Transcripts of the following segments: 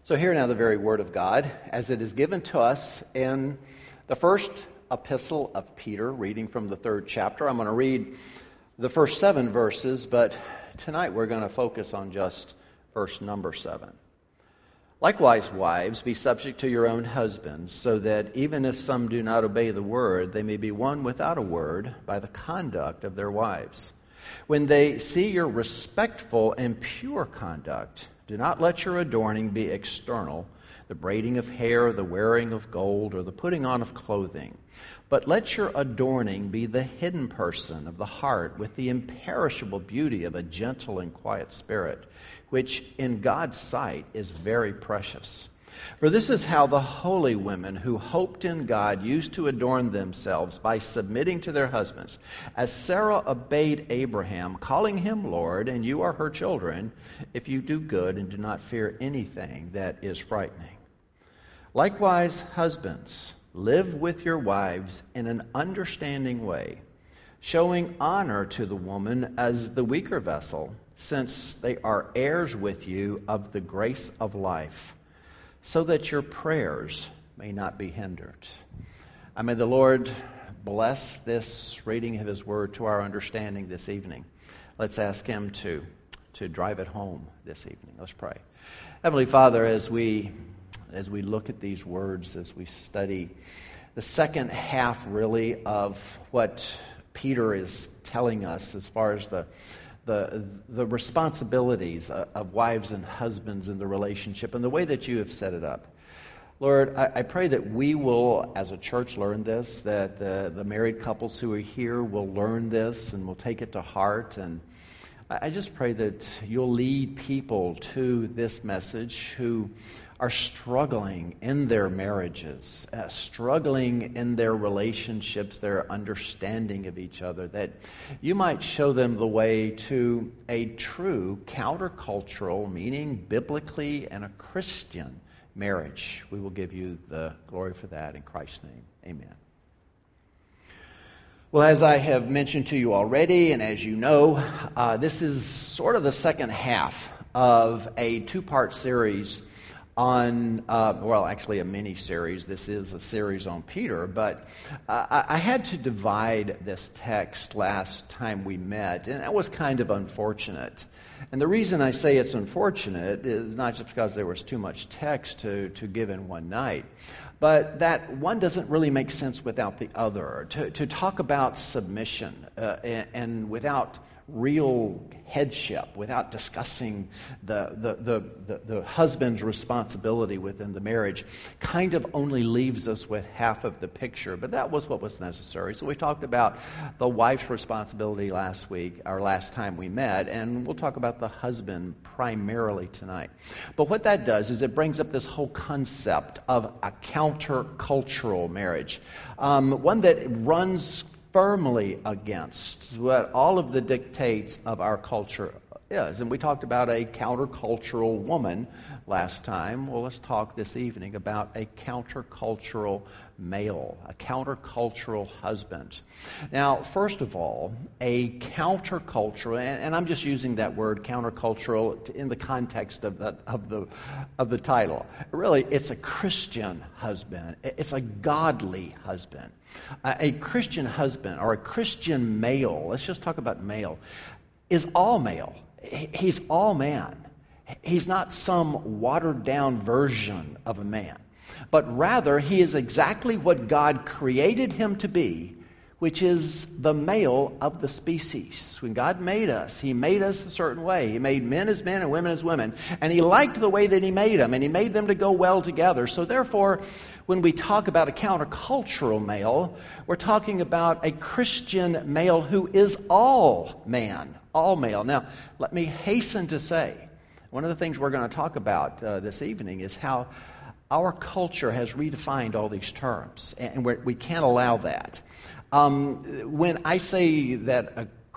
So hear now the very word of God as it is given to us in the first epistle of Peter, reading from the 3rd chapter. I'm going to read the first 7 verses, but tonight we're going to focus on just verse number 7. Likewise, wives, be subject to your own husbands, so that even if some do not obey the word, they may be won without a word by the conduct of their wives. When they see your respectful and pure conduct, do not let your adorning be external, the braiding of hair, the wearing of gold, or the putting on of clothing. But let your adorning be the hidden person of the heart with the imperishable beauty of a gentle and quiet spirit, which in God's sight is very precious. For this is how the holy women who hoped in God used to adorn themselves by submitting to their husbands, as Sarah obeyed Abraham, calling him Lord, and you are her children, if you do good and do not fear anything that is frightening. Likewise, husbands, live with your wives in an understanding way, showing honor to the woman as the weaker vessel, since they are heirs with you of the grace of life, so that your prayers may not be hindered. May the Lord bless this reading of His Word to our understanding this evening. Let's ask Him to drive it home this evening. Let's pray. Heavenly Father, as we look at these words, as we study the second half really of what Peter is telling us as far as the responsibilities of wives and husbands in the relationship and the way that you have set it up. Lord, I pray that we will, as a church, learn this, that the married couples who are here will learn this and will take it to heart. And I just pray that you'll lead people to this message who are struggling in their marriages, struggling in their relationships, their understanding of each other, that you might show them the way to a true countercultural, meaning biblically and a Christian marriage. We will give you the glory for that in Christ's name. Amen. Well, as I have mentioned to you already, and as you know, this is sort of the second half of a 2-part series on, actually a mini-series. This is a series on Peter, but I had to divide this text last time we met, and that was kind of unfortunate. And the reason I say it's unfortunate is not just because there was too much text to give in one night, but that one doesn't really make sense without the other. To talk about submission and without real headship, without discussing the husband's responsibility within the marriage, kind of only leaves us with half of the picture. But that was what was necessary. So we talked about the wife's responsibility last time we met, and we'll talk about the husband primarily tonight. But what that does is it brings up this whole concept of a countercultural marriage, one that runs firmly against what all of the dictates of our culture is. And we talked about a countercultural woman last time. Well, let's talk this evening about a countercultural male, a countercultural husband. Now, first of all, a countercultural, and I'm just using that word countercultural in the context of the title. Really, it's a Christian husband. It's a godly husband. A Christian husband or a Christian male, let's just talk about male, is all male. He's all man. He's not some watered-down version of a man, but rather he is exactly what God created him to be, which is the male of the species. When God made us, He made us a certain way. He made men as men and women as women, and He liked the way that He made them, and He made them to go well together. So therefore, when we talk about a countercultural male, we're talking about a Christian male who is all man, all male. Now, let me hasten to say, one of the things we're going to talk about this evening is how our culture has redefined all these terms, and we can't allow that. When I say that a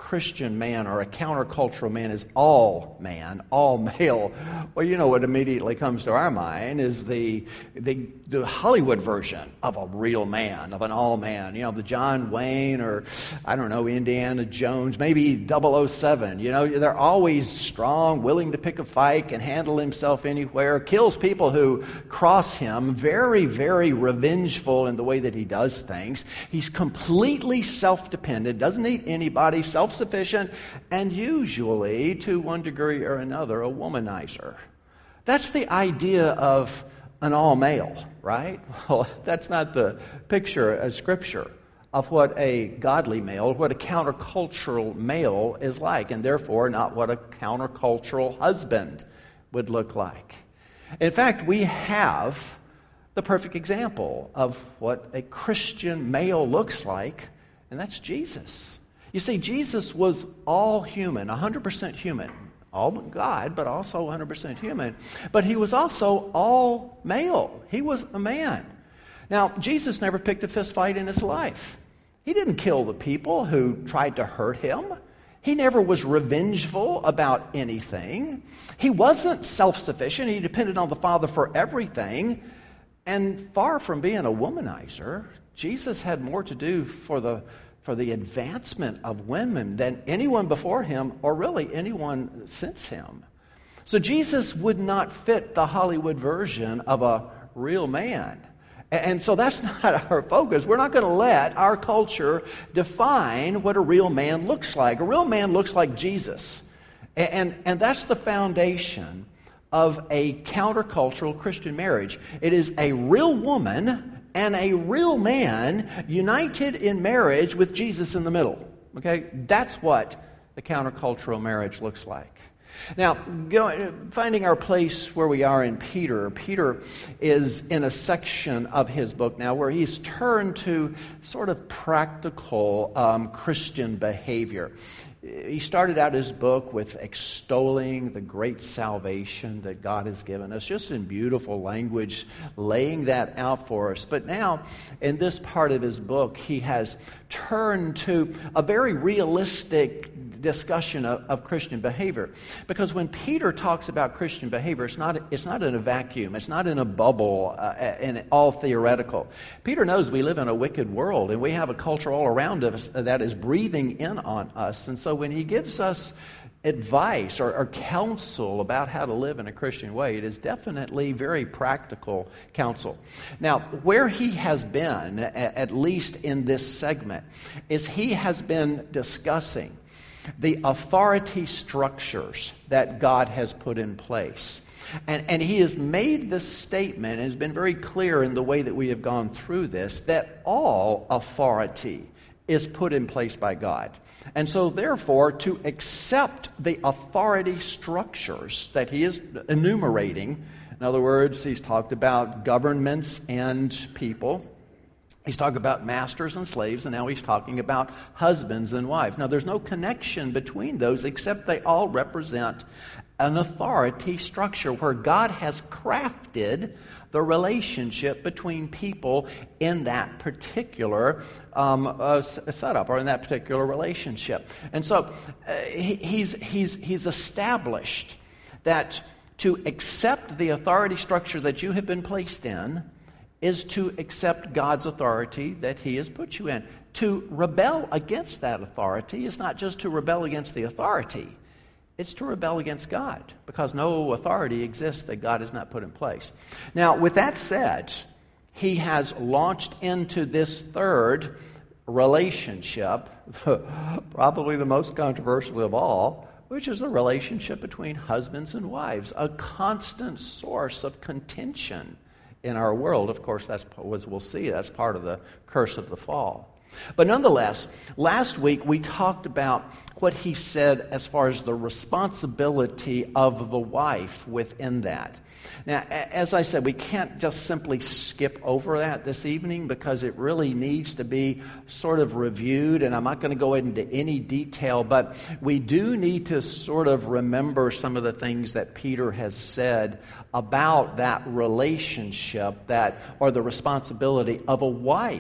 Christian man or a countercultural man is all man, all male, well, you know what immediately comes to our mind is the Hollywood version of a real man, of an all man. You know, the John Wayne or, I don't know, Indiana Jones, maybe 007. You know, they're always strong, willing to pick a fight, can handle himself anywhere, kills people who cross him, very, very revengeful in the way that he does things. He's completely self-dependent, doesn't need anybody, self-sufficient, and usually, to one degree or another, a womanizer. That's the idea of an all-male, right? Well, that's not the picture of Scripture of what a godly male, what a countercultural male is like, and therefore not what a countercultural husband would look like. In fact, we have the perfect example of what a Christian male looks like, and that's Jesus. You see, Jesus was all human, 100% human. All God, but also 100% human. But he was also all male. He was a man. Now, Jesus never picked a fist fight in his life. He didn't kill the people who tried to hurt him. He never was revengeful about anything. He wasn't self-sufficient. He depended on the Father for everything. And far from being a womanizer, Jesus had more to do for the advancement of women than anyone before him or really anyone since him. So Jesus would not fit the Hollywood version of a real man. And so that's not our focus. We're not going to let our culture define what a real man looks like. A real man looks like Jesus. And that's the foundation of a countercultural Christian marriage. It is a real woman and a real man united in marriage with Jesus in the middle. Okay? That's what the countercultural marriage looks like. Now, finding our place where we are in Peter. Peter is in a section of his book now where he's turned to sort of practical Christian behavior. He started out his book with extolling the great salvation that God has given us, just in beautiful language, laying that out for us. But now, in this part of his book, he has turned to a very realistic discussion of Christian behavior. Because when Peter talks about Christian behavior, it's not in a vacuum. It's not in a bubble and all theoretical. Peter knows we live in a wicked world, and we have a culture all around us that is breathing in on us. And so when he gives us advice or counsel about how to live in a Christian way, it is definitely very practical counsel. Now, where he has been, at least in this segment, is he has been discussing the authority structures that God has put in place. And he has made this statement, and has been very clear in the way that we have gone through this, that all authority is put in place by God. And so, therefore, to accept the authority structures that he is enumerating, in other words, he's talked about governments and people, he's talking about masters and slaves, and now he's talking about husbands and wives. Now, there's no connection between those except they all represent an authority structure where God has crafted the relationship between people in that particular setup or in that particular relationship. And so he's established that to accept the authority structure that you have been placed in is to accept God's authority that he has put you in. To rebel against that authority is not just to rebel against the authority, it's to rebel against God, because no authority exists that God has not put in place. Now, with that said, he has launched into this third relationship, probably the most controversial of all, which is the relationship between husbands and wives, a constant source of contention in our world. Of course, as we'll see, that's part of the curse of the fall. But nonetheless, last week we talked about what he said as far as the responsibility of the wife within that. Now, as I said, we can't just simply skip over that this evening because it really needs to be sort of reviewed, and I'm not going to go into any detail, but we do need to sort of remember some of the things that Peter has said about that relationship or the responsibility of a wife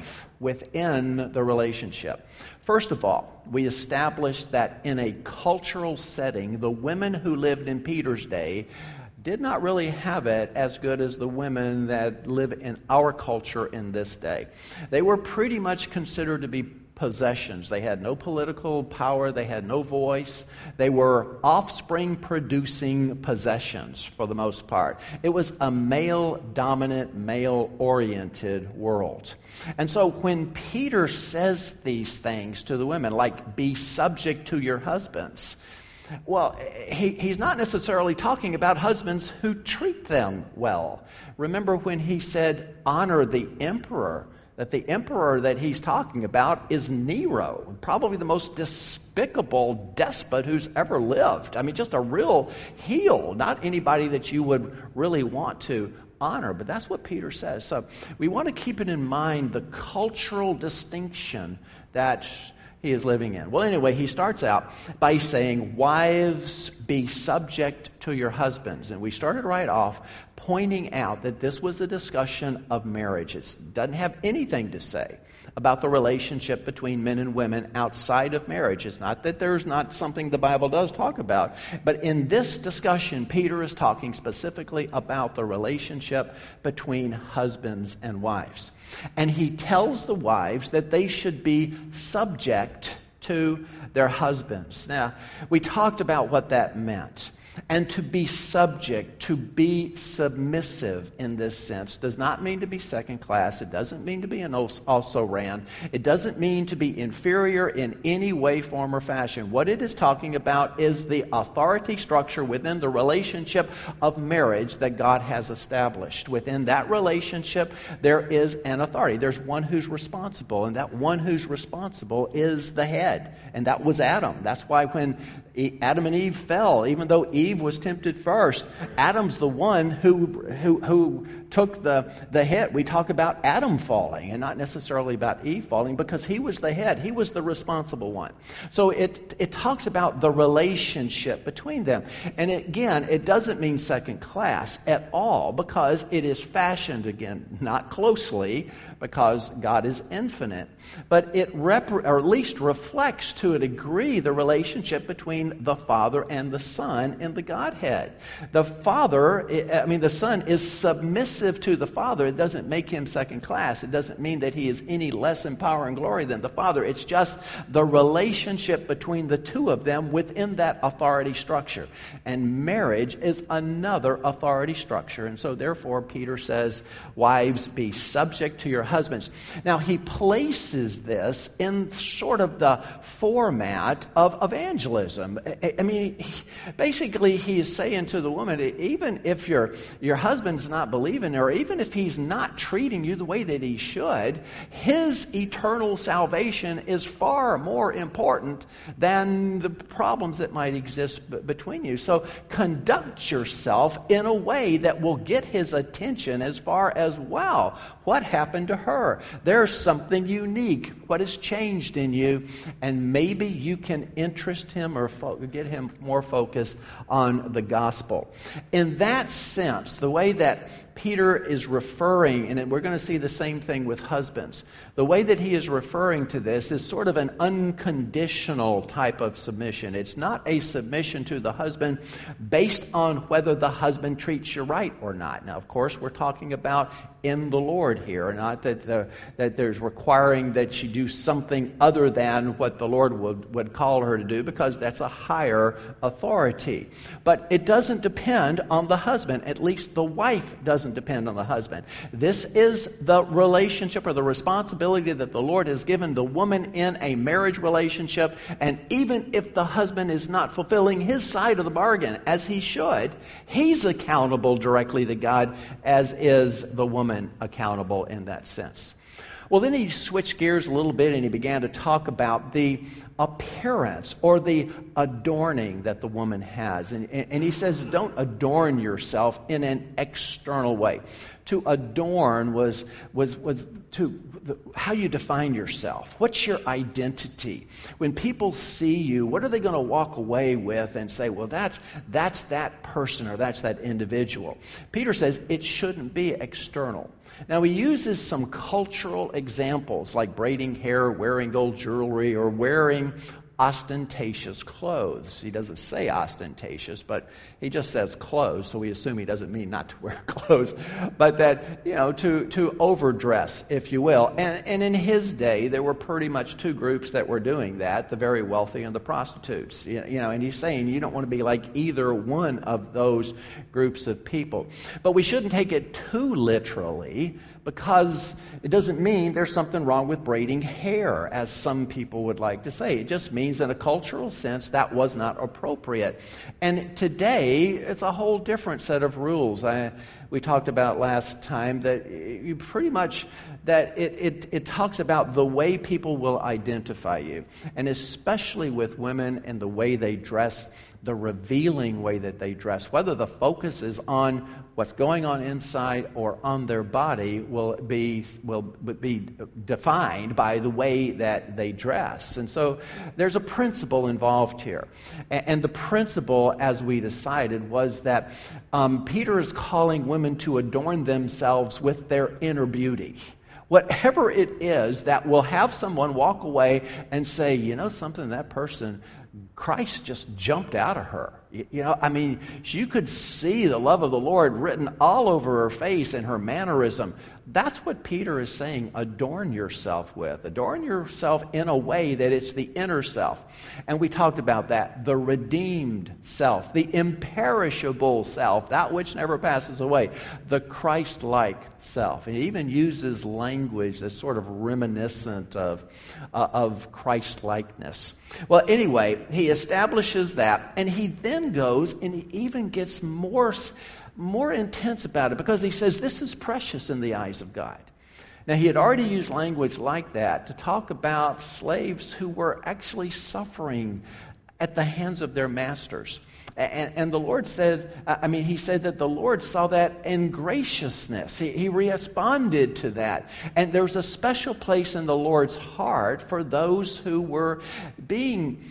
within the relationship. First of all, we established that in a cultural setting, the women who lived in Peter's day did not really have it as good as the women that live in our culture in this day. They were pretty much considered to be possessions. They had no political power. They had no voice. They were offspring-producing possessions for the most part. It was a male-dominant, male-oriented world. And so when Peter says these things to the women, like, be subject to your husbands, well, he's not necessarily talking about husbands who treat them well. Remember when he said, honor the emperor, that the emperor that he's talking about is Nero, probably the most despicable despot who's ever lived. I mean, just a real heel, not anybody that you would really want to honor. But that's what Peter says. So we want to keep it in mind, the cultural distinction that he is living in. Well, anyway, he starts out by saying, wives, be subject to your husbands. And we started right off pointing out that this was a discussion of marriage. It doesn't have anything to say about the relationship between men and women outside of marriage. It's not that there's not something the Bible does talk about, but in this discussion, Peter is talking specifically about the relationship between husbands and wives. And he tells the wives that they should be subject to their husbands. Now, we talked about what that meant. And to be subject, to be submissive in this sense, does not mean to be second class. It doesn't mean to be an also-ran. It doesn't mean to be inferior in any way, form, or fashion. What it is talking about is the authority structure within the relationship of marriage that God has established. Within that relationship, there is an authority. There's one who's responsible, and that one who's responsible is the head. And that was Adam. That's why when Adam and Eve fell, even though Eve was tempted first, Adam's the one who took the hit. We talk about Adam falling and not necessarily about Eve falling because he was the head. He was the responsible one. So it talks about the relationship between them. And again, it doesn't mean second class at all because it is fashioned, again, not closely because God is infinite. But it or at least reflects to a degree the relationship between the Father and the Son in the Godhead. The Son is submissive to the Father. It doesn't make him second class. It doesn't mean that he is any less in power and glory than the Father. It's just the relationship between the two of them within that authority structure. And marriage is another authority structure. And so therefore, Peter says, wives, be subject to your husbands. Now, he places this in sort of the format of evangelism. I mean, basically, he is saying to the woman, even if your husband's not believing, or even if he's not treating you the way that he should, his eternal salvation is far more important than the problems that might exist between you. So conduct yourself in a way that will get his attention as far as, wow, what happened to her? There's something unique. What has changed in you? And maybe you can interest him or get him more focused on the gospel. In that sense, the way that Peter is referring, and we're going to see the same thing with husbands, the way that he is referring to this is sort of an unconditional type of submission. It's not a submission to the husband based on whether the husband treats you right or not. Now, of course, we're talking about in the Lord here, not that there's requiring that she do something other than what the Lord would call her to do, because that's a higher authority. But it doesn't depend on the husband. At least the wife doesn't depend on the husband. This is the relationship or the responsibility that the Lord has given the woman in a marriage relationship. And even if the husband is not fulfilling his side of the bargain as he should, he's accountable directly to God, as is the woman accountable in that sense. Well, then he switched gears a little bit and he began to talk about the appearance or the adorning that the woman has. And he says, don't adorn yourself in an external way. To adorn was how you define yourself. What's your identity? When people see you, what are they going to walk away with and say, well, that's that person or that's that individual? Peter says it shouldn't be external. Now, he uses some cultural examples like braiding hair, wearing gold jewelry, or wearing ostentatious clothes. He doesn't say ostentatious, but he just says clothes, so we assume he doesn't mean not to wear clothes, but that, to overdress, if you will. And in his day, there were pretty much two groups that were doing that, the very wealthy and the prostitutes. And he's saying you don't want to be like either one of those groups of people. But we shouldn't take it too literally, because it doesn't mean there's something wrong with braiding hair, as some people would like to say. It just means in a cultural sense that was not appropriate. And today, it's a whole different set of rules. We talked about last time that you pretty much, that it talks about the way people will identify you. And especially with women and the way they dress, the revealing way that they dress, whether the focus is on what's going on inside or on their body, will be defined by the way that they dress. And so there's a principle involved here. And the principle, as we decided, was that Peter is calling women to adorn themselves with their inner beauty. Whatever it is that will have someone walk away and say, something, that person, Christ just jumped out of her. You could see the love of the Lord written all over her face and her mannerism. That's what Peter is saying, adorn yourself with. Adorn yourself in a way that it's the inner self. And we talked about that, the redeemed self, the imperishable self, that which never passes away, the Christ-like self. He even uses language that's sort of reminiscent of Christ-likeness. Well, anyway, he establishes that, and he then goes and he even gets more intense about it, because he says this is precious in the eyes of God. Now, he had already used language like that to talk about slaves who were actually suffering at the hands of their masters. And the Lord said, he said that the Lord saw that in graciousness. He responded to that. And there was a special place in the Lord's heart for those who were being,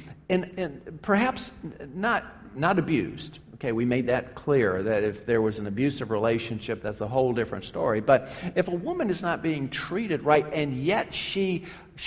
perhaps not abused. Okay, we made that clear, that if there was an abusive relationship, that's a whole different story. But if a woman is not being treated right, and yet she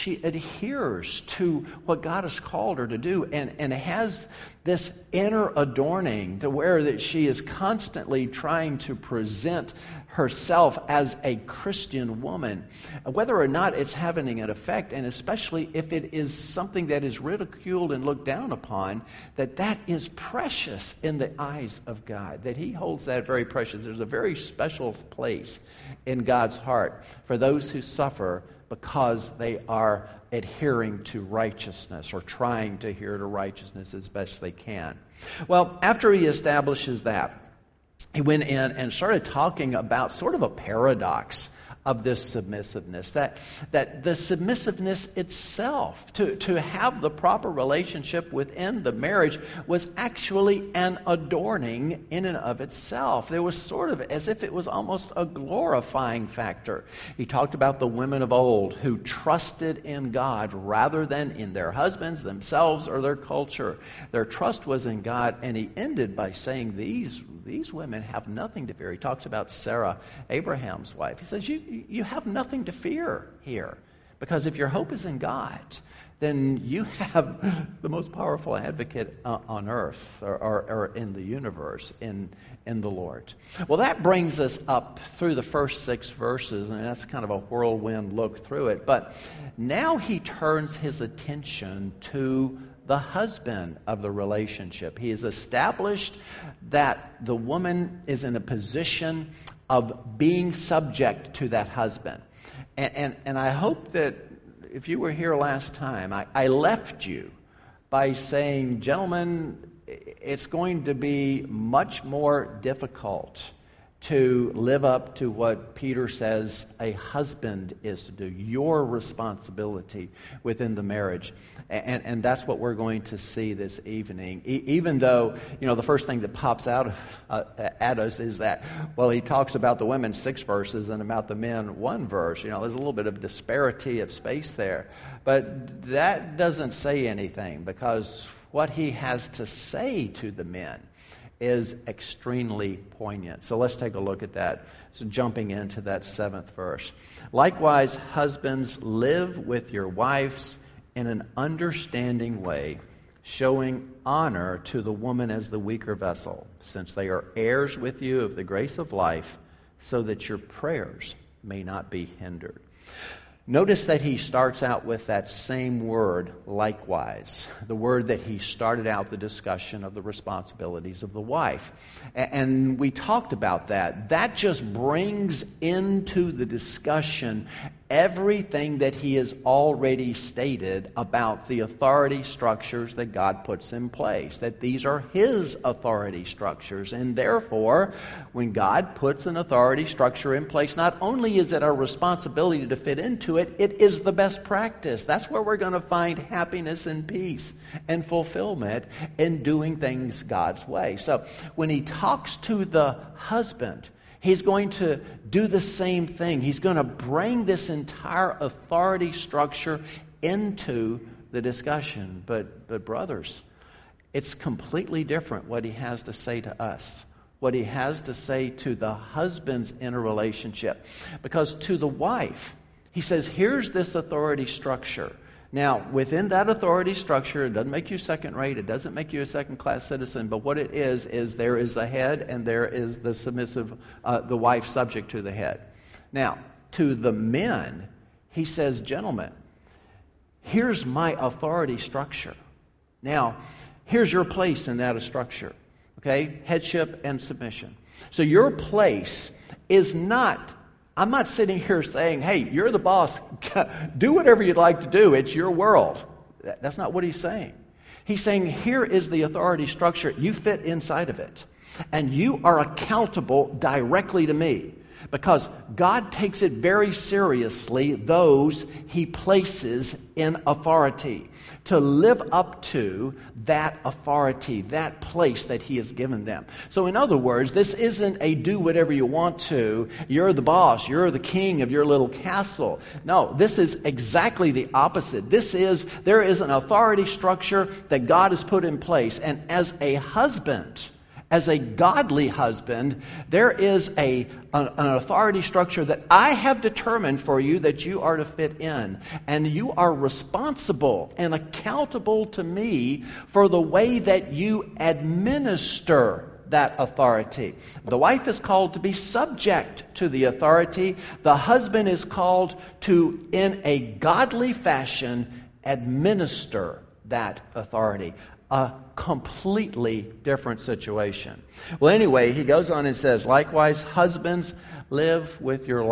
adheres to what God has called her to do, and has this inner adorning to where that she is constantly trying to present herself as a Christian woman, whether or not it's having an effect, and especially if it is something that is ridiculed and looked down upon, that is precious in the eyes of God, that He holds that very precious. There's a very special place in God's heart for those who suffer because they are adhering to righteousness or trying to adhere to righteousness as best they can. Well, after he establishes that, he went in and started talking about sort of a paradox of this submissiveness, that the submissiveness itself, to have the proper relationship within the marriage, was actually an adorning in and of itself. There was sort of as if it was almost a glorifying factor. He talked about the women of old who trusted in God rather than in their husbands, themselves, or their culture. Their trust was in God, and he ended by saying these women have nothing to fear. He talks about Sarah, Abraham's wife. He says, you have nothing to fear here, because if your hope is in God, then you have the most powerful advocate on earth or in the universe, in the Lord. Well, that brings us up through the first 6 verses, and that's kind of a whirlwind look through it. But now he turns his attention to the husband of the relationship. He has established that the woman is in a position of being subject to that husband. And I hope that if you were here last time, I left you by saying, gentlemen, it's going to be much more difficult to live up to what Peter says a husband is to do, your responsibility within the marriage. And that's what we're going to see this evening. Even though, the first thing that pops out at us is that, well, he talks about the women 6 verses and about the men 1 verse. There's a little bit of disparity of space there. But that doesn't say anything, because what he has to say to the men is extremely poignant. So let's take a look at that. So jumping into that 7th verse. Likewise, husbands, live with your wives in an understanding way, showing honor to the woman as the weaker vessel, since they are heirs with you of the grace of life, so that your prayers may not be hindered. Notice that he starts out with that same word, likewise, the word that he started out the discussion of the responsibilities of the wife. And we talked about that. That just brings into the discussion everything that he has already stated about the authority structures that God puts in place, that these are his authority structures. And therefore, when God puts an authority structure in place, not only is it our responsibility to fit into it, it is the best practice. That's where we're going to find happiness and peace and fulfillment in doing things God's way. So when he talks to the husband, he's going to do the same thing. He's going to bring this entire authority structure into the discussion. But brothers, it's completely different what he has to say to us, what he has to say to the husbands in a relationship. Because to the wife, he says, here's this authority structure. Now, within that authority structure, it doesn't make you second-rate, it doesn't make you a second-class citizen, but what it is there is the head and there is the submissive, the wife subject to the head. Now, to the men, he says, gentlemen, here's my authority structure. Now, here's your place in that structure, okay? Headship and submission. So your place is not... I'm not sitting here saying, hey, you're the boss. Do whatever you'd like to do. It's your world. That's not what he's saying. He's saying, here is the authority structure. You fit inside of it. And you are accountable directly to me. Because God takes it very seriously, those he places in authority, to live up to that authority, that place that he has given them. So in other words, this isn't a do whatever you want to, you're the boss, you're the king of your little castle. No, this is exactly the opposite. There is an authority structure that God has put in place. And as a husband, as a godly husband, there is an authority structure that I have determined for you that you are to fit in. And you are responsible and accountable to me for the way that you administer that authority. The wife is called to be subject to the authority. The husband is called to, in a godly fashion, administer that authority. A completely different situation. Well, anyway, he goes on and says, likewise, husbands, live with your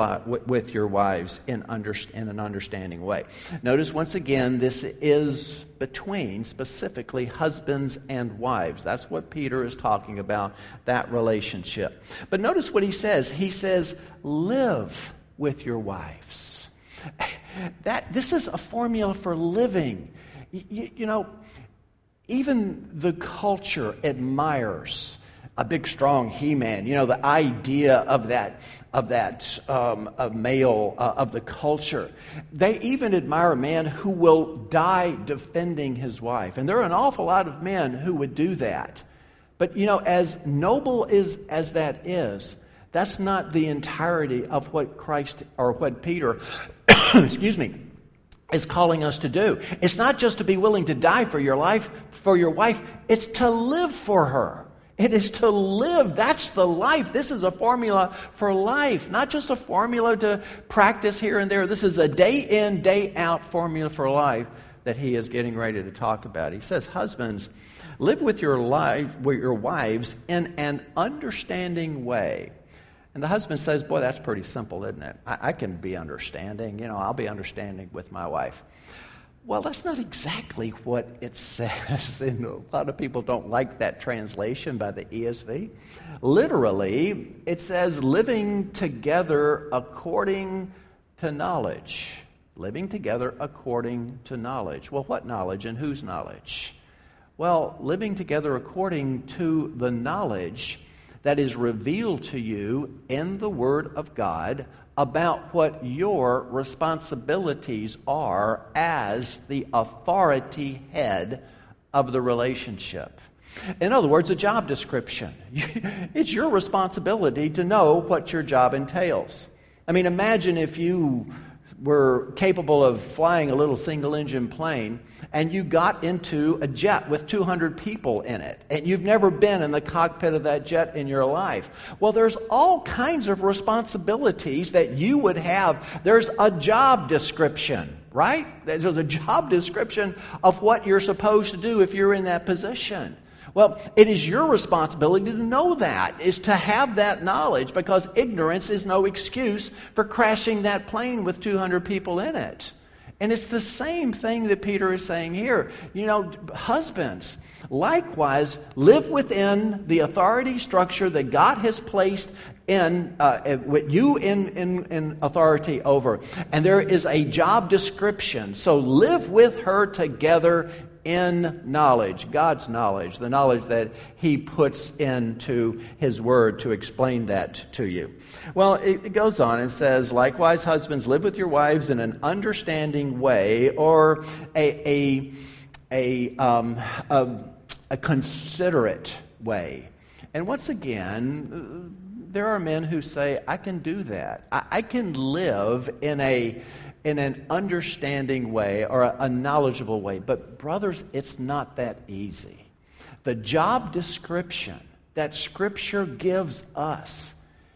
wives in an understanding way. Notice once again, this is between specifically husbands and wives. That's what Peter is talking about, that relationship. But notice what he says. He says, live with your wives. This is a formula for living. You know, even the culture admires a big, strong he-man. You know, the idea of that male of the culture. They even admire a man who will die defending his wife. And there are an awful lot of men who would do that. But, you know, as noble as that is, that's not the entirety of what Christ, or what Peter, excuse me, is calling us to do. It's not just to be willing to die for your wife, it's to live for her. It is to live. That's the life. This is a formula for life, not just a formula to practice here and there. This is a day in, day out formula for life that he is getting ready to talk about. He says, husbands, live with your wives in an understanding way. And the husband says, boy, that's pretty simple, isn't it? I can be understanding. You know, I'll be understanding with my wife. Well, that's not exactly what it says, and a lot of people don't like that translation by the ESV. Literally, it says living together according to knowledge. Living together according to knowledge. Well, what knowledge and whose knowledge? Well, living together according to the knowledge that is revealed to you in the Word of God about what your responsibilities are as the authority head of the relationship. In other words, a job description. It's your responsibility to know what your job entails. I mean, imagine if you were capable of flying a little single-engine plane and you got into a jet with 200 people in it, and you've never been in the cockpit of that jet in your life. Well, there's all kinds of responsibilities that you would have. There's a job description, right? There's a job description of what you're supposed to do if you're in that position. Well, it is your responsibility to know that, is to have that knowledge, because ignorance is no excuse for crashing that plane with 200 people in it. And it's the same thing that Peter is saying here. You know, husbands, likewise, live within the authority structure that God has placed in you in authority over. And there is a job description. So live with her together in knowledge, God's knowledge, the knowledge that He puts into His Word to explain that to you. Well, it goes on and says, likewise, husbands, live with your wives in an understanding way, or a considerate way. And once again, there are men who say, I can do that. I can live in an understanding way or a knowledgeable way. But brothers, it's not that easy. The job description that Scripture gives us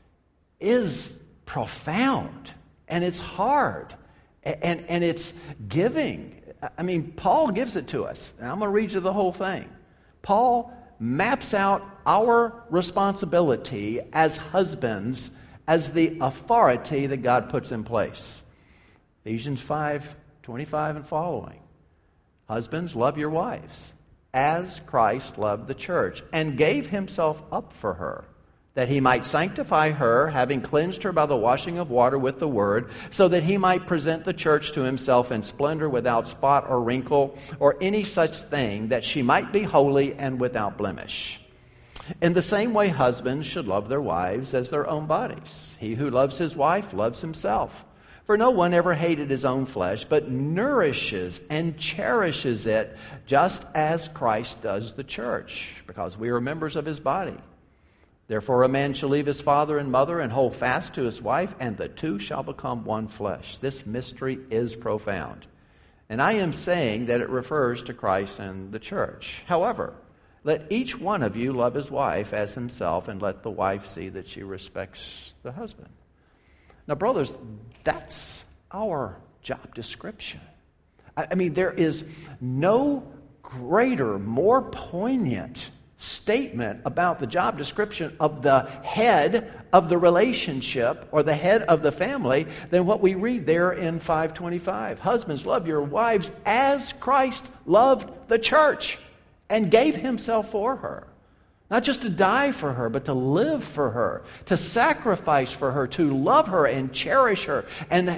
is profound, and it's hard, and it's giving. I mean, Paul gives it to us. And I'm going to read you the whole thing. Paul maps out our responsibility as husbands as the authority that God puts in place. Ephesians 5:25 and following. Husbands, love your wives, as Christ loved the church, and gave Himself up for her, that He might sanctify her, having cleansed her by the washing of water with the word, so that He might present the church to Himself in splendor, without spot or wrinkle, or any such thing, that she might be holy and without blemish. In the same way, husbands should love their wives as their own bodies. He who loves his wife loves himself. For no one ever hated his own flesh, but nourishes and cherishes it, just as Christ does the church, because we are members of His body. Therefore a man shall leave his father and mother and hold fast to his wife, and the two shall become one flesh. This mystery is profound. And I am saying that it refers to Christ and the church. However, let each one of you love his wife as himself, and let the wife see that she respects the husband. Now, brothers, that's our job description. I mean, there is no greater, more poignant statement about the job description of the head of the relationship or the head of the family than what we read there in 5:25. Husbands, love your wives as Christ loved the church and gave Himself for her. Not just to die for her, but to live for her, to sacrifice for her, to love her and cherish her, and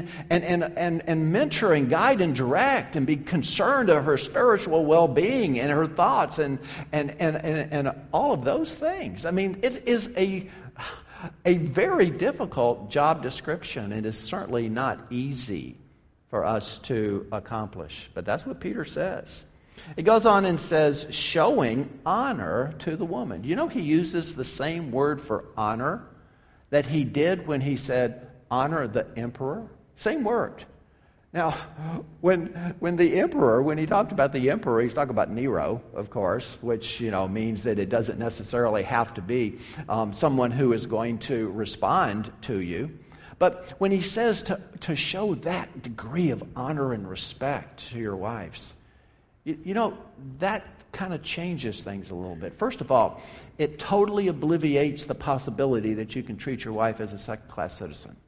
mentor and guide and direct, and be concerned of her spiritual well-being and her thoughts and all of those things. I mean, it is a very difficult job description. It is certainly not easy for us to accomplish. But that's what Peter says. It goes on and says, showing honor to the woman. You know, he uses the same word for honor that he did when he said, honor the emperor. Same word. Now, when the emperor, when he talked about the emperor, he's talking about Nero, of course, which, you know, means that it doesn't necessarily have to be someone who is going to respond to you. But when he says to show that degree of honor and respect to your wives, you know, that kind of changes things a little bit. First of all, it totally obliviates the possibility that you can treat your wife as a second-class citizen.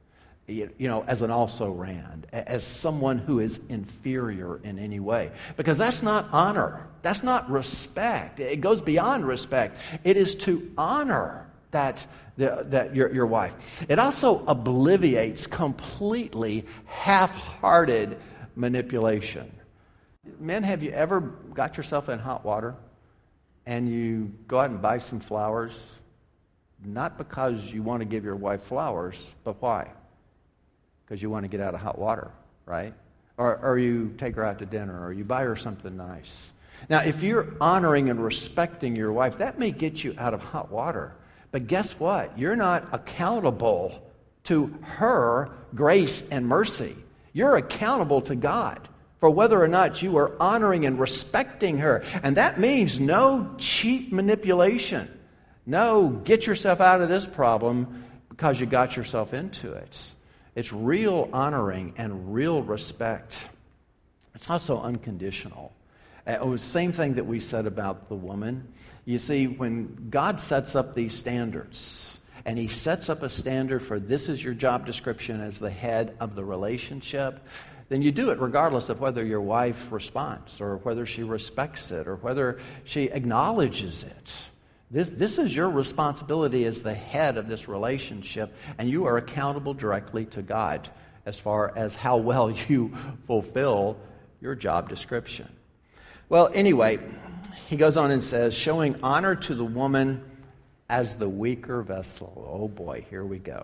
as an also-ran, as someone who is inferior in any way. Because that's not honor. That's not respect. It goes beyond respect. It is to honor that your wife. It also obliviates completely half-hearted manipulation. Men, have you ever got yourself in hot water and you go out and buy some flowers? Not because you want to give your wife flowers, but why? Because you want to get out of hot water, right? Or you take her out to dinner, or you buy her something nice. Now, if you're honoring and respecting your wife, that may get you out of hot water. But guess what? You're not accountable to her grace and mercy. You're accountable to God for whether or not you are honoring and respecting her. And that means no cheap manipulation. No, get yourself out of this problem because you got yourself into it. It's real honoring and real respect. It's also unconditional. It was the same thing that we said about the woman. You see, when God sets up these standards, and He sets up a standard for this is your job description as the head of the relationship, then you do it regardless of whether your wife responds or whether she respects it or whether she acknowledges it. This is your responsibility as the head of this relationship, and you are accountable directly to God as far as how well you fulfill your job description. Well, anyway, he goes on and says, showing honor to the woman as the weaker vessel. Oh boy, here we go.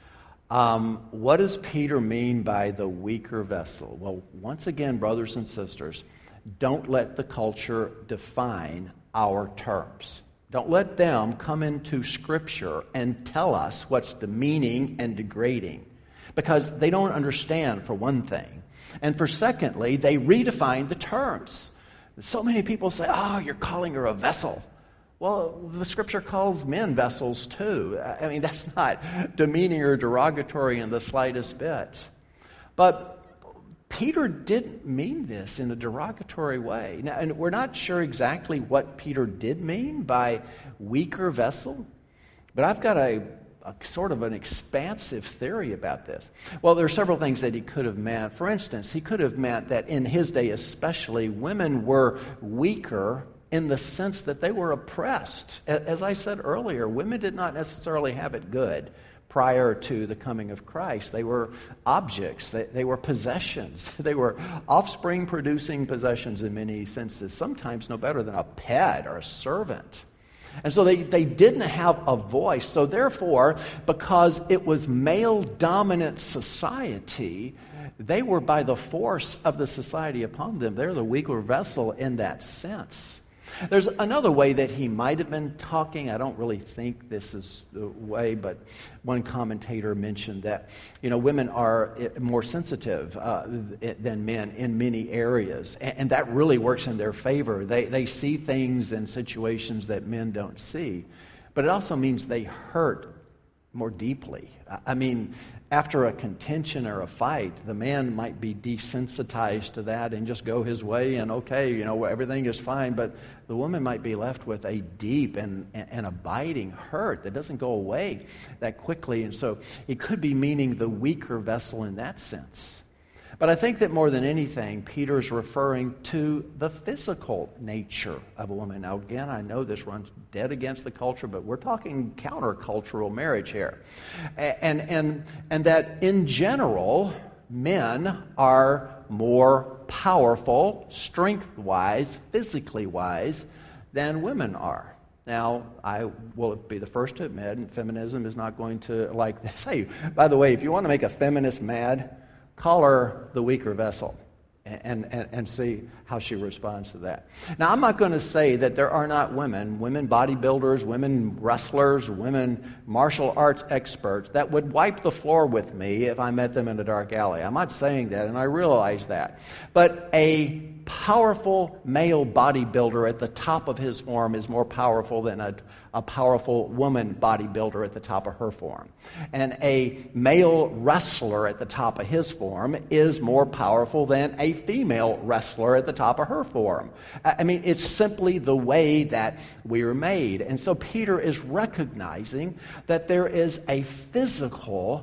What does Peter mean by the weaker vessel? Well, once again, brothers and sisters, don't let the culture define our terms. Don't let them come into Scripture and tell us what's demeaning and degrading, because they don't understand, for one thing. And for secondly, they redefine the terms. So many people say, oh, you're calling her a vessel. Well, the Scripture calls men vessels too. I mean, that's not demeaning or derogatory in the slightest bit. But Peter didn't mean this in a derogatory way. Now, and we're not sure exactly what Peter did mean by weaker vessel, but I've got a sort of an expansive theory about this. Well, there are several things that he could have meant. For instance, he could have meant that in his day especially, women were weaker in the sense that they were oppressed. As I said earlier, women did not necessarily have it good prior to the coming of Christ. They were objects. They were possessions. They were offspring-producing possessions in many senses, sometimes no better than a pet or a servant. And so they didn't have a voice. So therefore, because it was male-dominant society, they were by the force of the society upon them. They're the weaker vessel in that sense. There's another way that he might have been talking. I don't really think this is the way, but one commentator mentioned that, women are more sensitive than men in many areas, and that really works in their favor. They see things and situations that men don't see, but it also means they hurt more deeply. I mean, after a contention or a fight, the man might be desensitized to that and just go his way and okay, everything is fine, but the woman might be left with a deep and abiding hurt that doesn't go away that quickly. And so it could be meaning the weaker vessel in that sense. But I think that more than anything, Peter's referring to the physical nature of a woman. Now, again, I know this runs dead against the culture, but we're talking countercultural marriage here. And that in general, men are more powerful, strength-wise, physically-wise, than women are. Now, I will be the first to admit, and feminism is not going to like this. Hey, by the way, if you want to make a feminist mad, call her the weaker vessel and see how she responds to that. Now, I'm not going to say that there are not women bodybuilders, women wrestlers, women martial arts experts that would wipe the floor with me if I met them in a dark alley. I'm not saying that, and I realize that. But a powerful male bodybuilder at the top of his form is more powerful than a powerful woman bodybuilder at the top of her form. And a male wrestler at the top of his form is more powerful than a female wrestler at the top of her form. I mean, it's simply the way that we are made. And so Peter is recognizing that there is a physical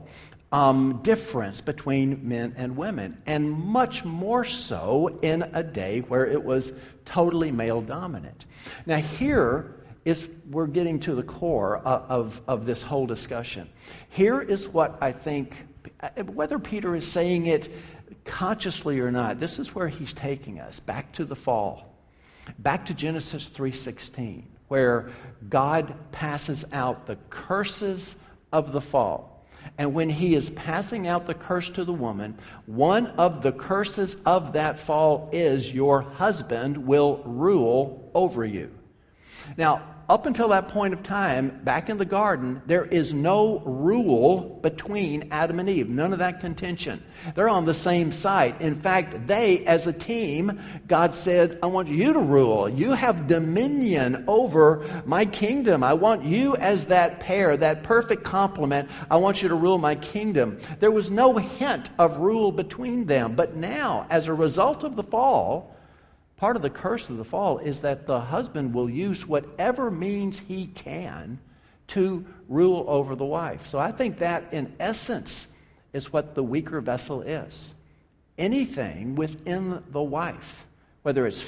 difference between men and women, and much more so in a day where it was totally male dominant. Now here is we're getting to the core of this whole discussion. Here is what I think, whether Peter is saying it consciously or not, this is where he's taking us back to the fall, back to Genesis 3:16, where God passes out the curses of the fall. And when he is passing out the curse to the woman, one of the curses of that fall is your husband will rule over you. Now, up until that point of time, back in the garden, there is no rule between Adam and Eve. None of that contention. They're on the same side. In fact, they, as a team, God said, I want you to rule. You have dominion over my kingdom. I want you as that pair, that perfect complement. I want you to rule my kingdom. There was no hint of rule between them. But now, as a result of the fall, part of the curse of the fall is that the husband will use whatever means he can to rule over the wife. So I think that, in essence, is what the weaker vessel is. Anything within the wife, whether it's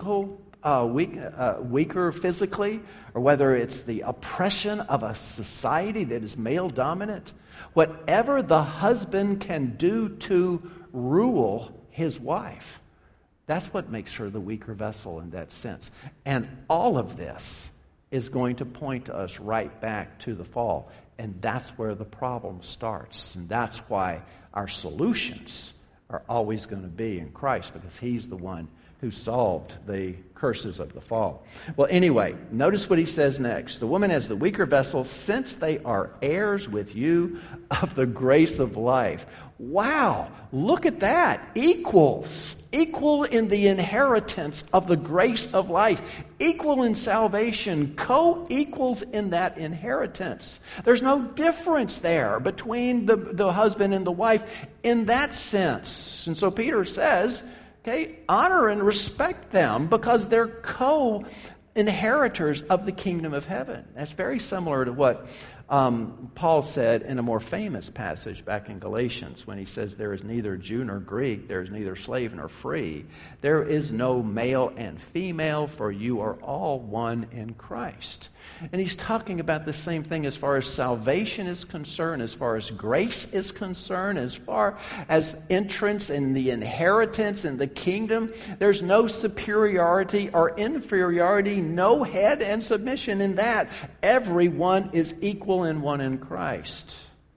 weaker physically, or whether it's the oppression of a society that is male dominant, whatever the husband can do to rule his wife, that's what makes her the weaker vessel in that sense. And all of this is going to point us right back to the fall. And that's where the problem starts. And that's why our solutions are always going to be in Christ, because he's the one who solved the curses of the fall. Well, anyway, notice what he says next. The woman as the weaker vessel, since they are heirs with you of the grace of life. Wow, look at that. Equals. Equal in the inheritance of the grace of life. Equal in salvation. Co-equals in that inheritance. There's no difference there between the husband and the wife in that sense. And so Peter says, okay, honor and respect them because they're co-inheritors of the kingdom of heaven. That's very similar to what Paul said in a more famous passage back in Galatians when he says, there is neither Jew nor Greek, there is neither slave nor free. There is no male and female, for you are all one in Christ. And he's talking about the same thing as far as salvation is concerned, as far as grace is concerned, as far as entrance in the inheritance in the kingdom. There's no superiority or inferiority, no head and submission in that. Everyone is equal in one in Christ.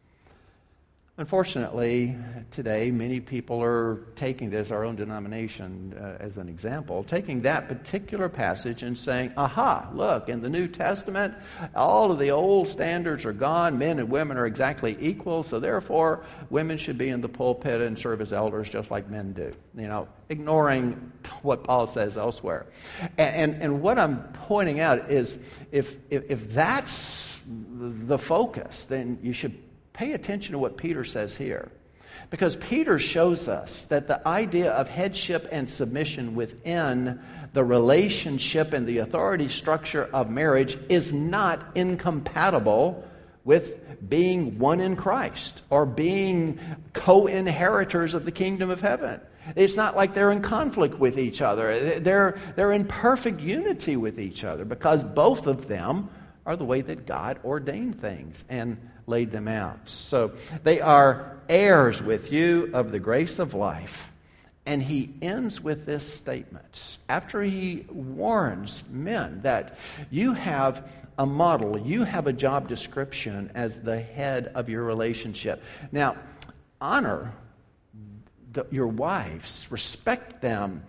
Unfortunately, today, many people are taking this, our own denomination as an example, taking that particular passage and saying, aha, look, in the New Testament, all of the old standards are gone. Men and women are exactly equal, so therefore, women should be in the pulpit and serve as elders just like men do. You know, ignoring what Paul says elsewhere. And what I'm pointing out is, if that's the focus, then you should pay attention to what Peter says here. Because Peter shows us that the idea of headship and submission within the relationship and the authority structure of marriage is not incompatible with being one in Christ or being co-inheritors of the kingdom of heaven. It's not like they're in conflict with each other. They're in perfect unity with each other because both of them are the way that God ordained things and laid them out. So they are heirs with you of the grace of life. And he ends with this statement. After he warns men that you have a model, you have a job description as the head of your relationship. Now, honor your wives, respect them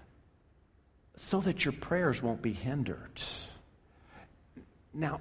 so that your prayers won't be hindered. Now,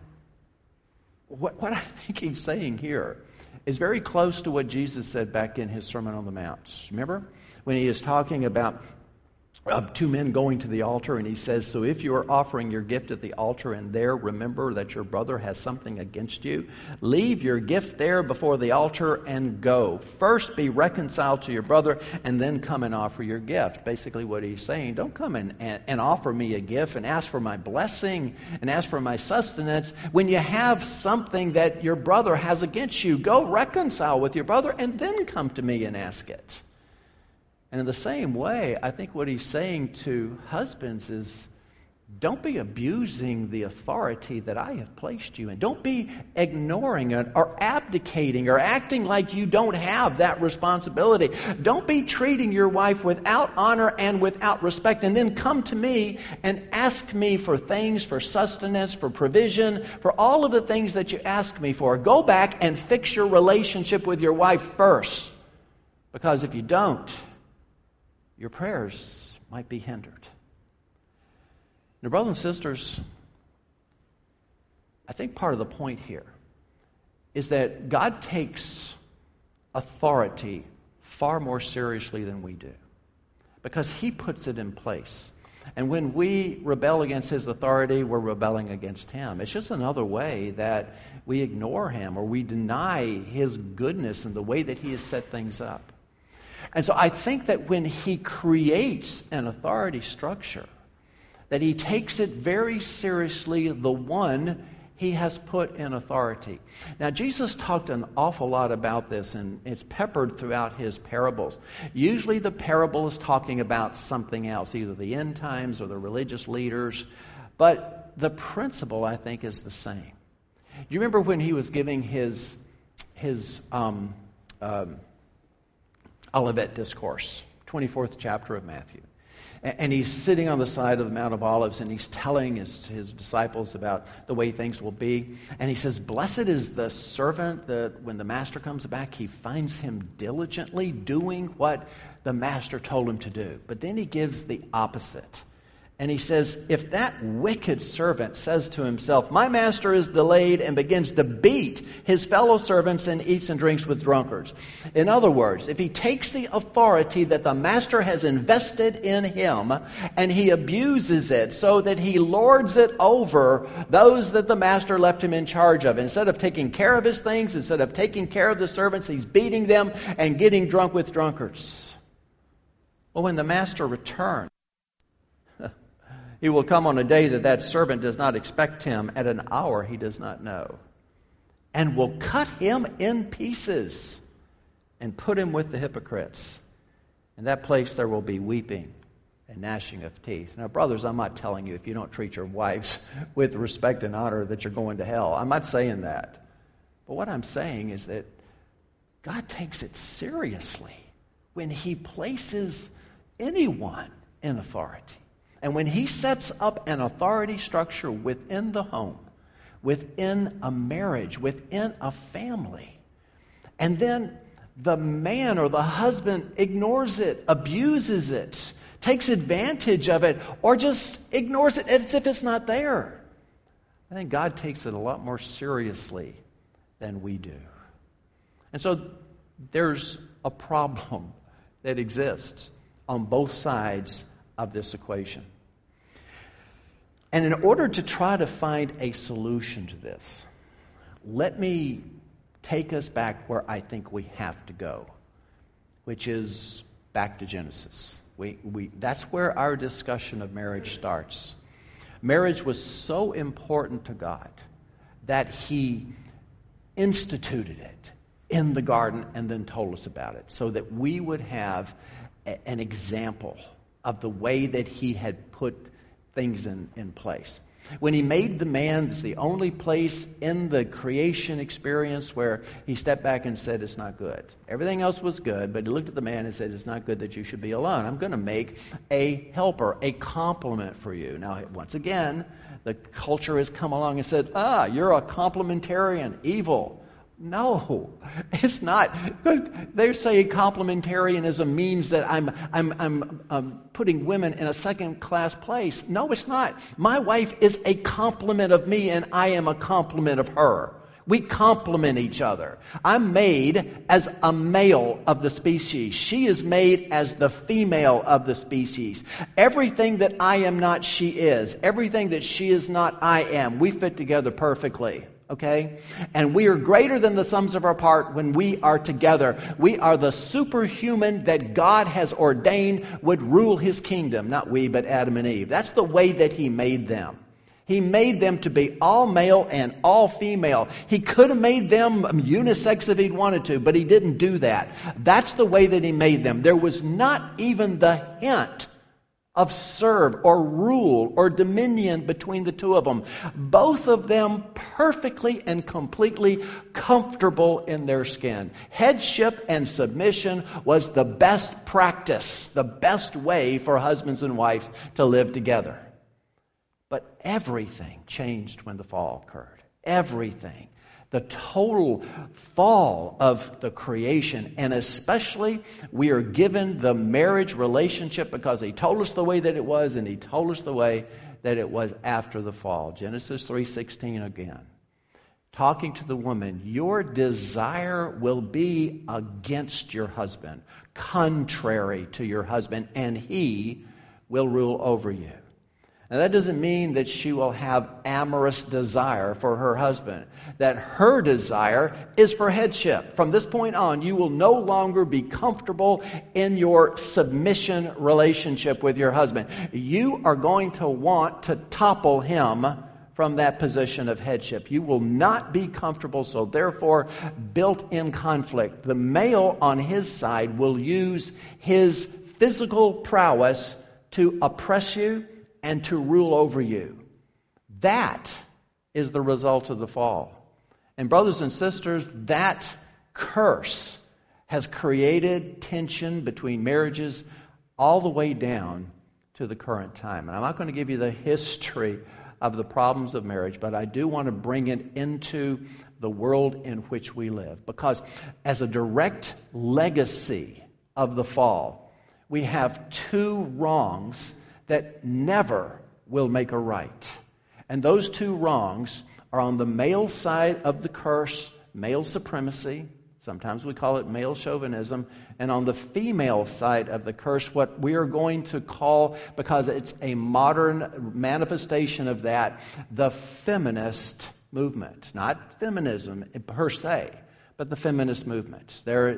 what I think he's saying here is very close to what Jesus said back in his Sermon on the Mount. Remember? When he is talking about two men going to the altar, and he says, so if you are offering your gift at the altar and there remember that your brother has something against you, leave your gift there before the altar and go. First be reconciled to your brother and then come and offer your gift. Basically what he's saying, don't come and offer me a gift and ask for my blessing and ask for my sustenance when you have something that your brother has against you. Go reconcile with your brother and then come to me and ask it. And in the same way, I think what he's saying to husbands is, don't be abusing the authority that I have placed you in. Don't be ignoring it or abdicating or acting like you don't have that responsibility. Don't be treating your wife without honor and without respect and then come to me and ask me for things, for sustenance, for provision, for all of the things that you ask me for. Go back and fix your relationship with your wife first. Because if you don't, your prayers might be hindered. Now, brothers and sisters, I think part of the point here is that God takes authority far more seriously than we do, because He puts it in place. And when we rebel against His authority, we're rebelling against Him. It's just another way that we ignore Him or we deny His goodness and the way that He has set things up. And so I think that when He creates an authority structure, that He takes it very seriously, the one He has put in authority. Now, Jesus talked an awful lot about this, and it's peppered throughout His parables. Usually the parable is talking about something else, either the end times or the religious leaders, but the principle, I think, is the same. You remember when He was giving His Olivet Discourse, 24th chapter of Matthew. And He's sitting on the side of the Mount of Olives, and He's telling His disciples about the way things will be. And He says, blessed is the servant that when the master comes back, he finds him diligently doing what the master told him to do. But then He gives the opposite. And He says, if that wicked servant says to himself, my master is delayed, and begins to beat his fellow servants and eats and drinks with drunkards. In other words, if he takes the authority that the master has invested in him and he abuses it so that he lords it over those that the master left him in charge of, instead of taking care of his things, instead of taking care of the servants, he's beating them and getting drunk with drunkards. Well, when the master returns, He will come on a day that servant does not expect him, at an hour he does not know, and will cut him in pieces and put him with the hypocrites. In that place there will be weeping and gnashing of teeth. Now, brothers, I'm not telling you if you don't treat your wives with respect and honor that you're going to hell. I'm not saying that. But what I'm saying is that God takes it seriously when He places anyone in authority. And when He sets up an authority structure within the home, within a marriage, within a family, and then the man or the husband ignores it, abuses it, takes advantage of it, or just ignores it as if it's not there, I think God takes it a lot more seriously than we do. And so there's a problem that exists on both sides of this equation. And in order to try to find a solution to this, let me take us back where I think we have to go, which is back to Genesis. That's where our discussion of marriage starts. Marriage was so important to God that He instituted it in the garden and then told us about it so that we would have an example of the way that He had put things in place. When He made the man, it's the only place in the creation experience where He stepped back and said, it's not good. Everything else was good, but He looked at the man and said, it's not good that you should be alone. I'm going to make a helper, a complement for you. Now, once again, the culture has come along and said, you're a complementarian, evil. No, it's not. They say complementarianism means that I'm putting women in a second-class place. No, it's not. My wife is a complement of me, and I am a complement of her. We complement each other. I'm made as a male of the species. She is made as the female of the species. Everything that I am not, she is. Everything that she is not, I am. We fit together perfectly. Okay? And we are greater than the sums of our part when we are together. We are the superhuman that God has ordained would rule His kingdom. Not we, but Adam and Eve. That's the way that He made them. He made them to be all male and all female. He could have made them unisex if He'd wanted to, but He didn't do that. That's the way that He made them. There was not even the hint of serve or rule or dominion between the two of them. Both of them perfectly and completely comfortable in their skin. Headship and submission was the best practice, the best way for husbands and wives to live together. But everything changed when the fall occurred. Everything. The total fall of the creation, and especially we are given the marriage relationship because He told us the way that it was, and He told us the way that it was after the fall. Genesis 3:16 again. Talking to the woman, your desire will be against your husband, contrary to your husband, and he will rule over you. Now, that doesn't mean that she will have amorous desire for her husband. That her desire is for headship. From this point on, you will no longer be comfortable in your submission relationship with your husband. You are going to want to topple him from that position of headship. You will not be comfortable, so therefore, built-in conflict. The male on his side will use his physical prowess to oppress you and to rule over you. That is the result of the fall. And brothers and sisters, that curse has created tension between marriages all the way down to the current time. And I'm not going to give you the history of the problems of marriage, but I do want to bring it into the world in which we live. Because as a direct legacy of the fall, we have two wrongs that never will make a right. And those two wrongs are on the male side of the curse, male supremacy. Sometimes we call it male chauvinism. And on the female side of the curse, what we are going to call, because it's a modern manifestation of that, the feminist movement. Not feminism per se, but the feminist movement. There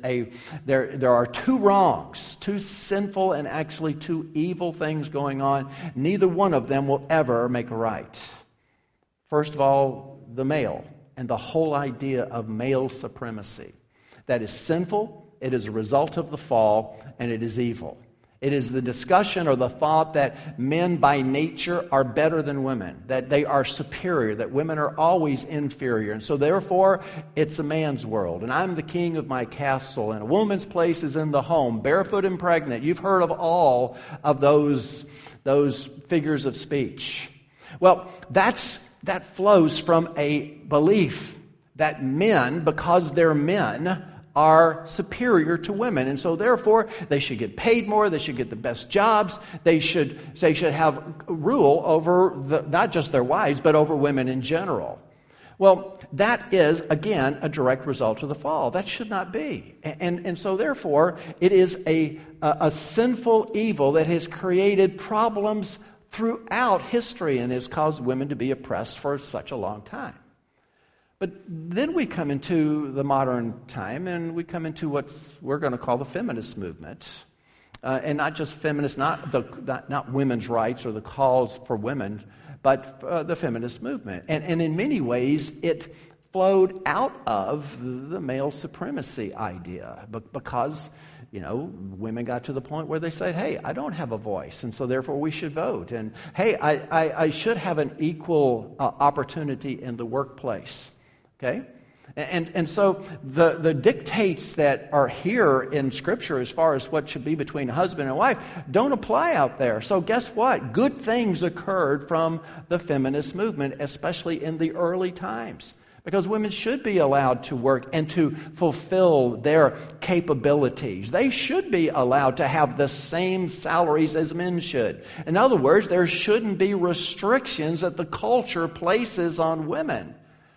are two wrongs, two sinful and actually two evil things going on. Neither one of them will ever make a right. First of all, the male and the whole idea of male supremacy. That is sinful, it is a result of the fall, and it is evil. It is the discussion or the thought that men by nature are better than women, that they are superior, that women are always inferior. And so therefore, it's a man's world. And I'm the king of my castle, and a woman's place is in the home, barefoot and pregnant. You've heard of all of those figures of speech. Well, that flows from a belief that men, because they're men, are superior to women, and so therefore they should get paid more, they should get the best jobs, they should have rule over not just their wives, but over women in general. Well, that is, again, a direct result of the fall. That should not be. And so therefore, it is a sinful evil that has created problems throughout history and has caused women to be oppressed for such a long time. But then we come into the modern time, and we come into what we're going to call the feminist movement. And not just feminist, not women's rights or the calls for women, but the feminist movement. And in many ways, it flowed out of the male supremacy idea. Because, women got to the point where they said, hey, I don't have a voice, and so therefore we should vote. And hey, I should have an equal opportunity in the workplace. Okay? And so the dictates that are here in Scripture as far as what should be between husband and wife don't apply out there. So guess what? Good things occurred from the feminist movement, especially in the early times. Because women should be allowed to work and to fulfill their capabilities. They should be allowed to have the same salaries as men should. In other words, there shouldn't be restrictions that the culture places on women.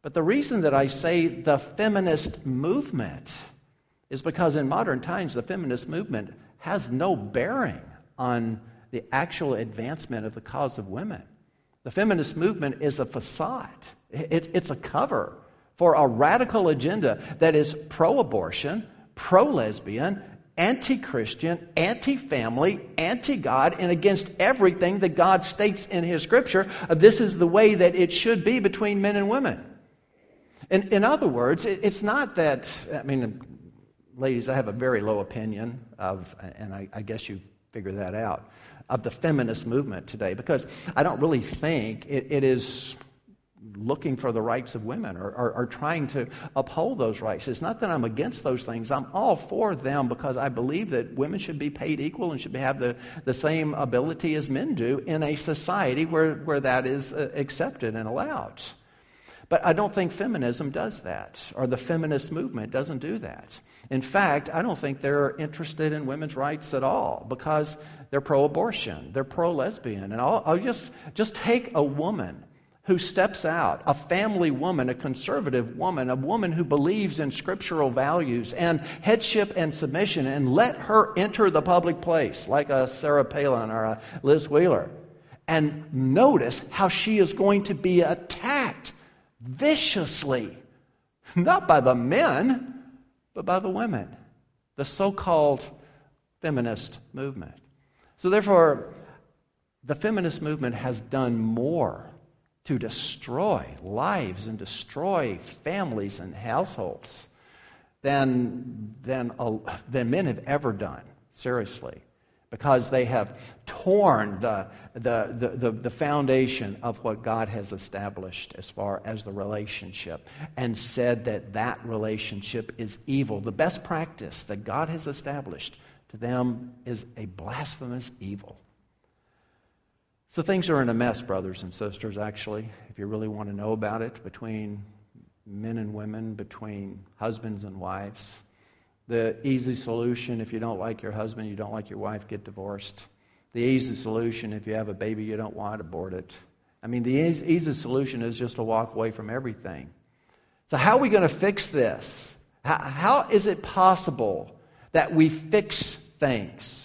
But the reason that I say the feminist movement is because in modern times, the feminist movement has no bearing on the actual advancement of the cause of women. The feminist movement is a facade. It's a cover for a radical agenda that is pro-abortion, pro-lesbian, anti-Christian, anti-family, anti-God, and against everything that God states in His Scripture. This is the way that it should be between men and women. In other words, it's not that, ladies, I have a very low opinion of, and I guess you figure that out, of the feminist movement today, because I don't really think it is looking for the rights of women or trying to uphold those rights. It's not that I'm against those things. I'm all for them because I believe that women should be paid equal and should have the same ability as men do in a society where that is accepted and allowed. But I don't think feminism does that, or the feminist movement doesn't do that. In fact, I don't think they're interested in women's rights at all because they're pro-abortion, they're pro-lesbian. And I'll just take a woman who steps out, a family woman, a conservative woman, a woman who believes in scriptural values and headship and submission, and let her enter the public place like a Sarah Palin or a Liz Wheeler. And notice how she is going to be attacked viciously, not by the men, but by the women, the so-called feminist movement. So therefore, the feminist movement has done more to destroy lives and destroy families and households than men have ever done, seriously. Because they have torn the foundation of what God has established as far as the relationship and said that relationship is evil. The best practice that God has established to them is a blasphemous evil. So things are in a mess, brothers and sisters, actually, if you really want to know about it, between men and women, between husbands and wives. The easy solution, if you don't like your husband, you don't like your wife, get divorced. The easy solution, if you have a baby you don't want, abort it. The easy solution is just to walk away from everything. So how are we going to fix this? How is it possible that we fix things?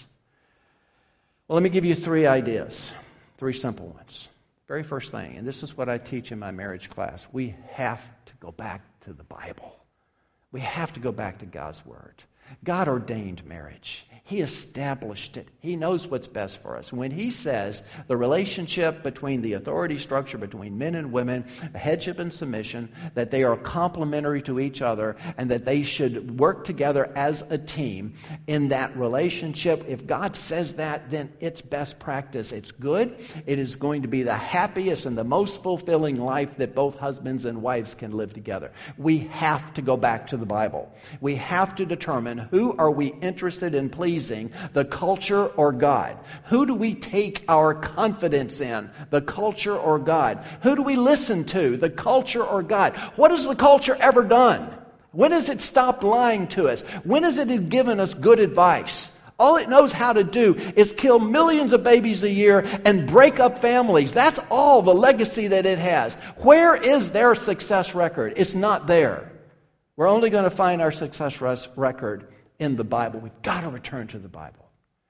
Well, let me give you 3 ideas, 3 simple ones. Very first thing, and this is what I teach in my marriage class, we have to go back to the Bible. We have to go back to God's Word. God ordained marriage. He established it. He knows what's best for us. When He says the relationship between the authority structure between men and women, headship and submission, that they are complementary to each other and that they should work together as a team in that relationship, if God says that, then it's best practice. It's good. It is going to be the happiest and the most fulfilling life that both husbands and wives can live together. We have to go back to the Bible. We have to determine who are we interested in pleasing, the culture or God? Who do we take our confidence in, the culture or God? Who do we listen to, the culture or God? What has the culture ever done? When has it stopped lying to us? When has it given us good advice? All it knows how to do is kill millions of babies a year and break up families. That's all the legacy that it has. Where is their success record? It's not there. We're only going to find our success record in the Bible. We've got to return to the Bible.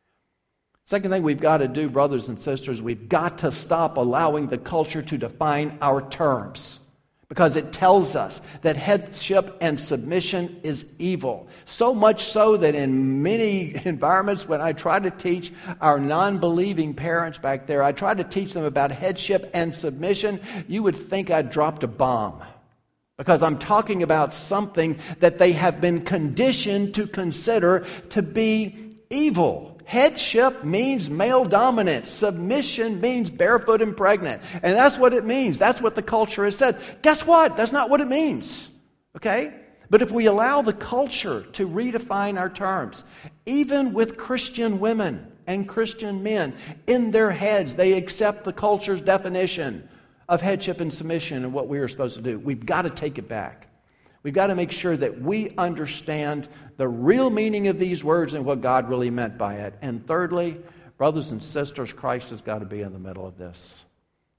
Second thing we've got to do, brothers and sisters, we've got to stop allowing the culture to define our terms, because it tells us that headship and submission is evil. So much so that in many environments, when I try to teach our non-believing parents back there, I try to teach them about headship and submission, you would think I dropped a bomb. Because I'm talking about something that they have been conditioned to consider to be evil. Headship means male dominance. Submission means barefoot and pregnant. And that's what it means. That's what the culture has said. Guess what? That's not what it means. Okay? But if we allow the culture to redefine our terms, even with Christian women and Christian men, in their heads, they accept the culture's definition of headship and submission and what we are supposed to do. We've got to take it back. We've got to make sure that we understand the real meaning of these words and what God really meant by it. And thirdly, brothers and sisters, Christ has got to be in the middle of this.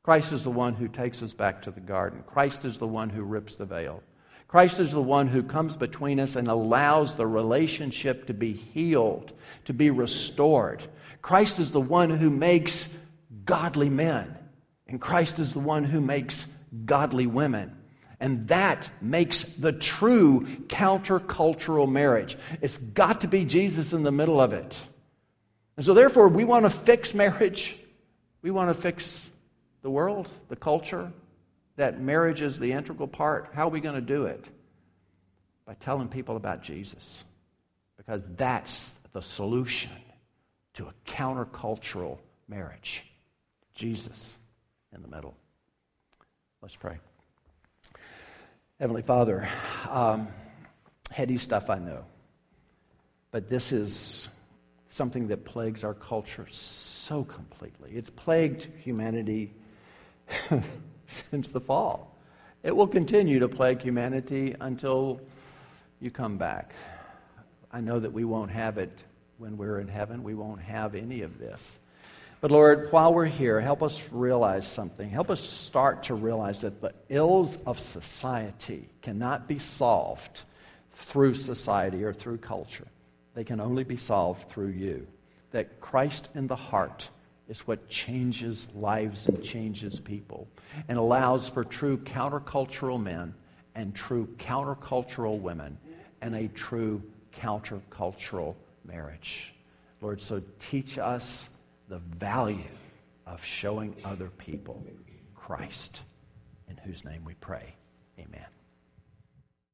Christ is the one who takes us back to the garden. Christ is the one who rips the veil. Christ is the one who comes between us and allows the relationship to be healed, to be restored. Christ is the one who makes godly men. And Christ is the one who makes godly women. And that makes the true countercultural marriage. It's got to be Jesus in the middle of it. And so therefore, we want to fix marriage. We want to fix the world, the culture. That marriage is the integral part. How are we going to do it? By telling people about Jesus. Because that's the solution to a countercultural marriage. Jesus in the middle. Let's pray. Heavenly Father, heady stuff I know. But this is something that plagues our culture so completely. It's plagued humanity since the fall. It will continue to plague humanity until you come back. I know that we won't have it when we're in heaven. We won't have any of this. But Lord, while we're here, help us realize something. Help us start to realize that the ills of society cannot be solved through society or through culture. They can only be solved through you. That Christ in the heart is what changes lives and changes people and allows for true countercultural men and true countercultural women and a true countercultural marriage. Lord, so teach us the value of showing other people Christ, in whose name we pray. Amen.